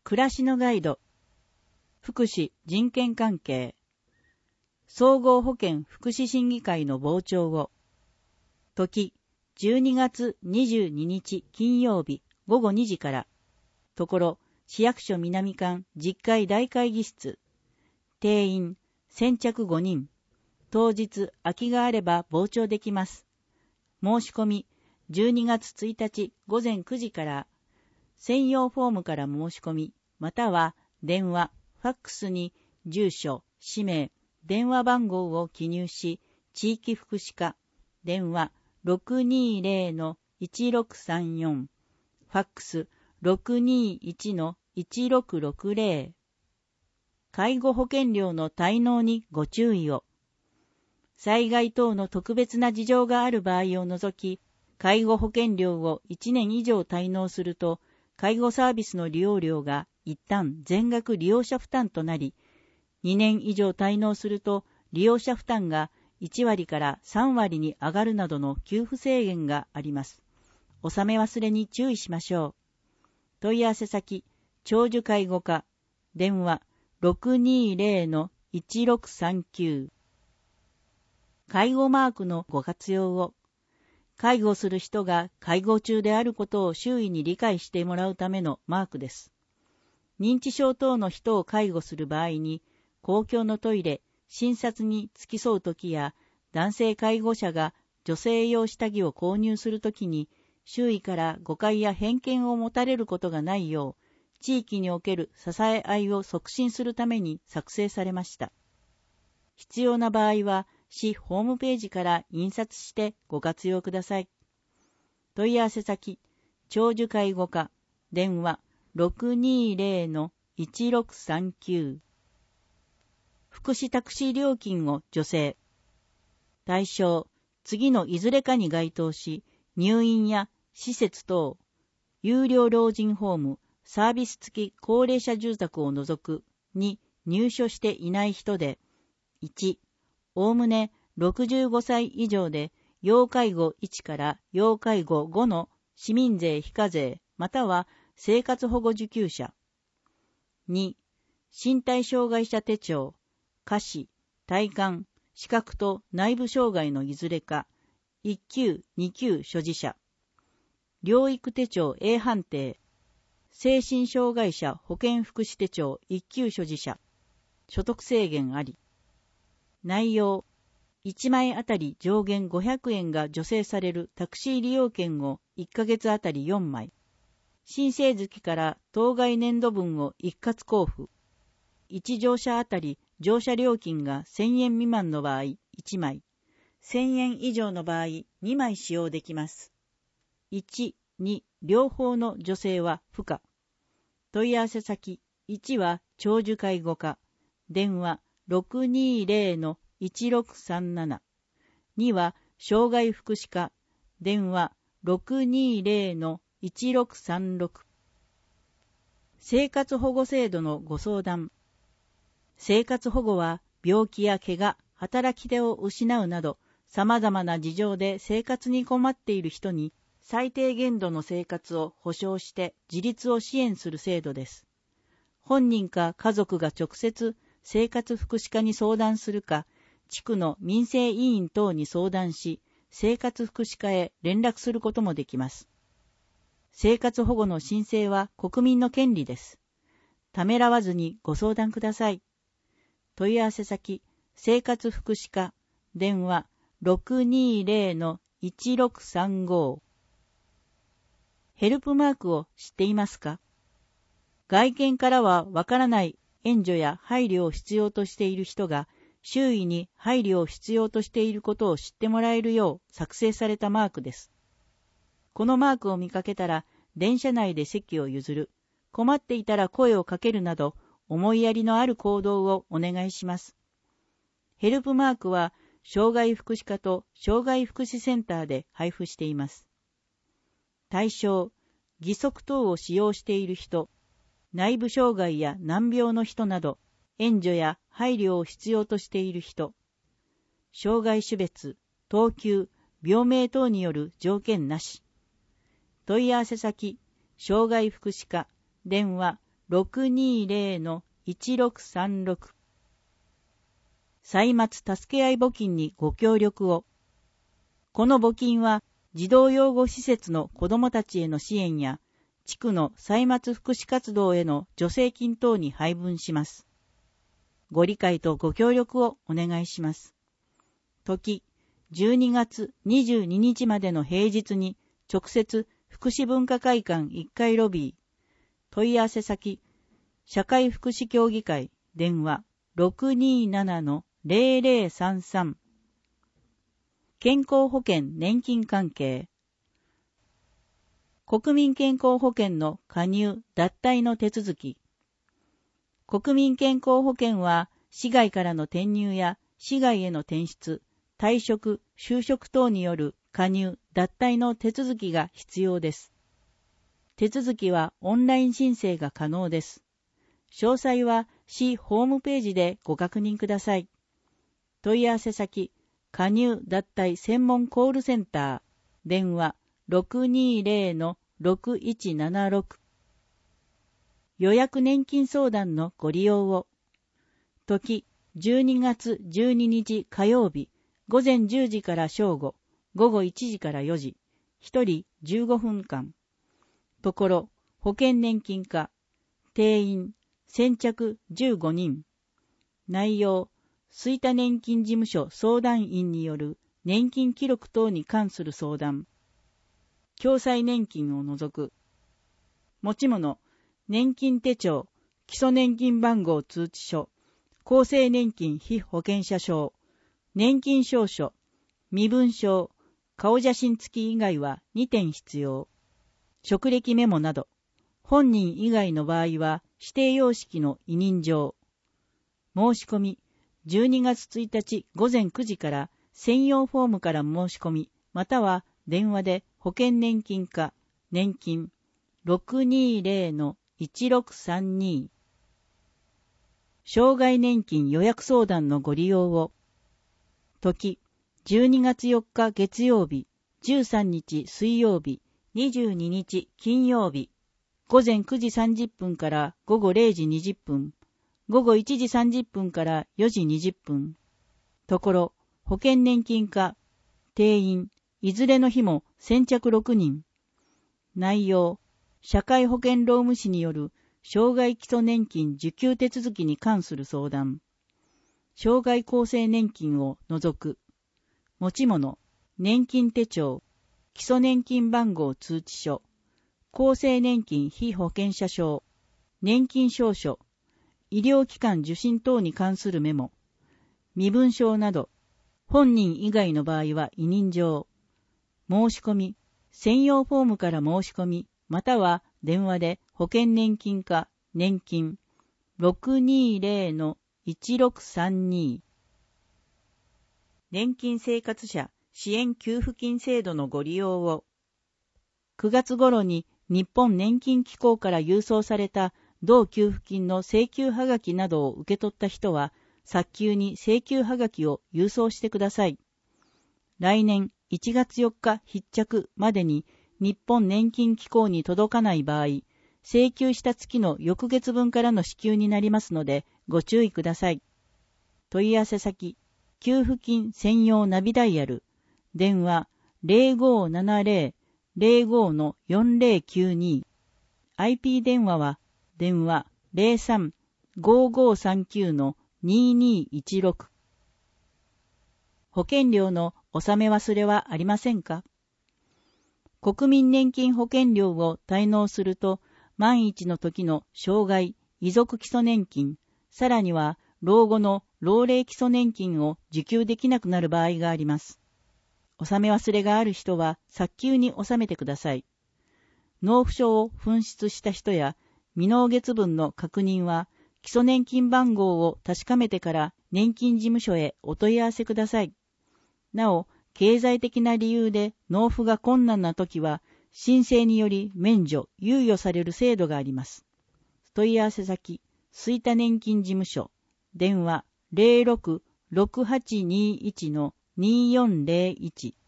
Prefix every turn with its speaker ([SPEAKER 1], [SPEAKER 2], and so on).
[SPEAKER 1] 暮らしのガイド、福祉人権関係、総合保健福祉審議会の傍聴を、時、12月22日金曜日午後2時から、ところ、市役所南館10階大会議室、定員先着5人、当日空きがあれば傍聴できます。申し込み、12月1日午前9時から、専用フォームから申し込み、または電話、ファックスに住所、氏名、電話番号を記入し、地域福祉課、電話 620-1634、ファックス 621-1660、介護保険料の滞納にご注意を。災害等の特別な事情がある場合を除き、介護保険料を1年以上滞納すると、介護サービスの利用料が一旦全額利用者負担となり、2年以上滞納すると利用者負担が1割から3割に上がるなどの給付制限があります。納め忘れに注意しましょう。問い合わせ先、長寿介護課、電話 620-1639。介護マークのご活用を。介護する人が介護中であることを周囲に理解してもらうためのマークです。認知症等の人を介護する場合に、公共のトイレ、診察に付き添うときや、男性介護者が女性用下着を購入するときに、周囲から誤解や偏見を持たれることがないよう、地域における支え合いを促進するために作成されました。必要な場合は、市ホームページから印刷してご活用ください。問い合わせ先、長寿介護課、電話 620-1639。福祉タクシー料金を助成。対象、次のいずれかに該当し、入院や施設等、有料老人ホーム、サービス付き高齢者住宅を除くに入所していない人で、1、おおむね65歳以上で、要介護1から要介護5の市民税非課税、または生活保護受給者。2、身体障害者手帳、下肢、体幹、視覚と内部障害のいずれか、1級、2級所持者。療育手帳 A 判定、精神障害者保健福祉手帳1級所持者。所得制限あり。内容、1枚あたり上限500円が助成されるタクシー利用券を1ヶ月あたり4枚。申請月から当該年度分を一括交付。1乗車あたり乗車料金が1000円未満の場合1枚。1000円以上の場合2枚使用できます。1、2、両方の助成は不可。問い合わせ先、1は長寿介護課、電話 620-1637。2は障害福祉課、電話 620-1636。生活保護制度のご相談。生活保護は病気や怪我、働き手を失うなど、様々な事情で生活に困っている人に、最低限度の生活を保障して自立を支援する制度です。本人か家族が直接生活福祉課に相談するか、地区の民生委員等に相談し、生活福祉課へ連絡することもできます。生活保護の申請は国民の権利です。ためらわずにご相談ください。問い合わせ先、生活福祉課、電話 620-1635。ヘルプマークを知っていますか？外見からはわからない援助や配慮を必要としている人が、周囲に配慮を必要としていることを知ってもらえるよう作成されたマークです。このマークを見かけたら、電車内で席を譲る、困っていたら声をかけるなど、思いやりのある行動をお願いします。ヘルプマークは、障害福祉課と障害福祉センターで配布しています。対象、義足等を使用している人、内部障害や難病の人など、援助や配慮を必要としている人、障害種別、等級、病名等による条件なし。問い合わせ先、障害福祉課、電話 620-1636。歳末助け合い募金にご協力を。この募金は児童養護施設の子どもたちへの支援や地区の歳末福祉活動への助成金等に配分します。ご理解とご協力をお願いします。時、12月22日までの平日に直接福祉文化会館1階ロビー。問い合わせ先、社会福祉協議会、電話 627-0033。健康保険年金関係。国民健康保険の加入・脱退の手続き。国民健康保険は、市外からの転入や市外への転出、退職、就職等による加入・脱退の手続きが必要です。手続きはオンライン申請が可能です。詳細は市ホームページでご確認ください。問い合わせ先、加入・脱退専門コールセンター、電話 620-6176。予約年金相談のご利用を。時、12月12日火曜日、午前10時から正午、午後1時から4時、1人15分間。ところ、保険年金課、定員、先着15人。内容、吹田年金事務所相談員による年金記録等に関する相談。共済年金を除く。持ち物、年金手帳、基礎年金番号通知書、厚生年金被保険者証、年金証書、身分証、顔写真付き以外は2点必要。職歴メモなど、本人以外の場合は指定様式の委任状。申し込み、12月1日午前9時から専用フォームから申し込み、または電話で保険年金課、年金 620-1632。障害年金予約相談のご利用を。時、12月4日月曜日、13日水曜日、22日金曜日、午前9時30分から午後0時20分、午後1時30分から4時20分。ところ、保険年金課、定員、いずれの日も先着6人。内容、社会保険労務士による障害基礎年金受給手続きに関する相談。障害厚生年金を除く。持ち物、年金手帳、基礎年金番号通知書、厚生年金被保険者証、年金証書、医療機関受診等に関するメモ、身分証など、本人以外の場合は委任状。申し込み、専用フォームから申し込み、または電話で保険年金課、年金 620-1632。年金生活者支援給付金制度のご利用を。9月頃に日本年金機構から郵送された同給付金の請求はがきなどを受け取った人は、早急に請求はがきを郵送してください。来年1月4日必着までに日本年金機構に届かない場合、請求した月の翌月分からの支給になりますのでご注意ください。問い合わせ先、給付金専用ナビダイヤル、電話 0570-05-4092。IP 電話は、電話 03-5539-2216。保険料の納め忘れはありませんか？国民年金保険料を滞納すると、万一の時の障害、遺族基礎年金、さらには老後の老齢基礎年金を受給できなくなる場合があります。納め忘れがある人は早急に納めてください。納付書を紛失した人や未納月分の確認は、基礎年金番号を確かめてから年金事務所へお問い合わせください。なお、経済的な理由で納付が困難なときは、申請により免除、猶予される制度があります。問い合わせ先、吹田年金事務所、電話 06-6821-2401。